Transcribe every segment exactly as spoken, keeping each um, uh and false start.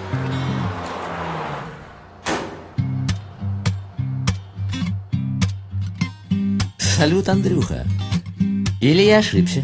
Салют, Андрюха. Или я ошибся?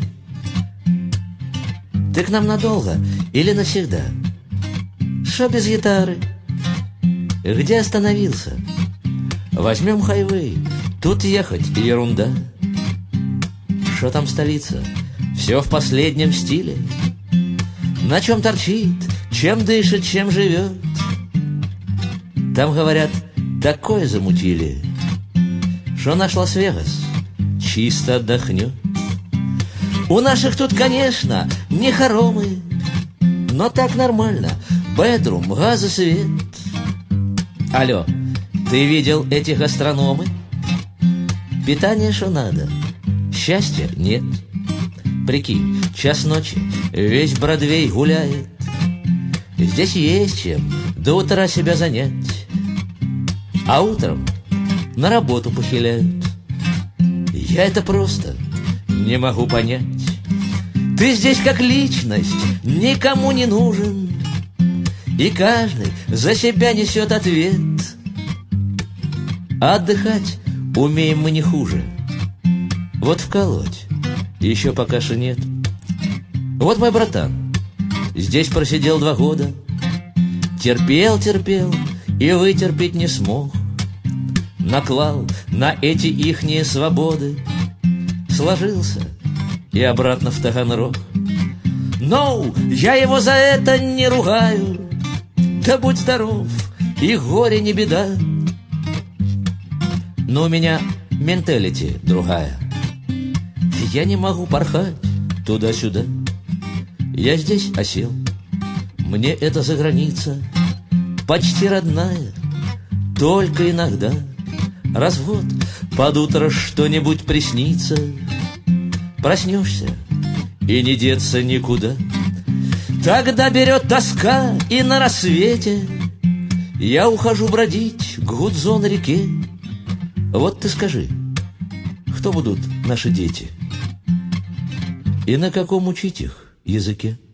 Ты к нам надолго или навсегда? Шо без гитары? Где остановился? Возьмем хайвей. Тут ехать ерунда. Шо там столица? Все в последнем стиле. На чем торчит, чем дышит, чем живет. Там, говорят, такое замутили, что наш Лас-Вегас чисто отдохнет. У наших тут, конечно, не хоромы, но так нормально. Бедрум, газ и свет. Алло, ты видел эти гастрономы? Питание что надо, счастья нет. Прикинь, час ночи, весь Бродвей гуляет. Здесь есть чем до утра себя занять. А утром на работу похиляют. Я это просто не могу понять. Ты здесь как личность никому не нужен, и каждый за себя несет ответ. А отдыхать умеем мы не хуже. Вот вколоть еще пока что нет. Вот мой братан здесь просидел два года. Терпел, терпел и вытерпеть не смог. Наклал на эти ихние свободы, сложился и обратно в Таганрог. Но я его за это не ругаю. Да будь здоров, и горе не беда. Но у меня менталити другая. Я не могу порхать туда-сюда. Я здесь осел. Мне это заграница почти родная. Только иногда раз в год под утро что-нибудь приснится. Проснешься и не деться никуда. Тогда берет тоска, и на рассвете я ухожу бродить к Гудзон-реке. Вот ты скажи, кто будут наши дети? И на каком учить их языке?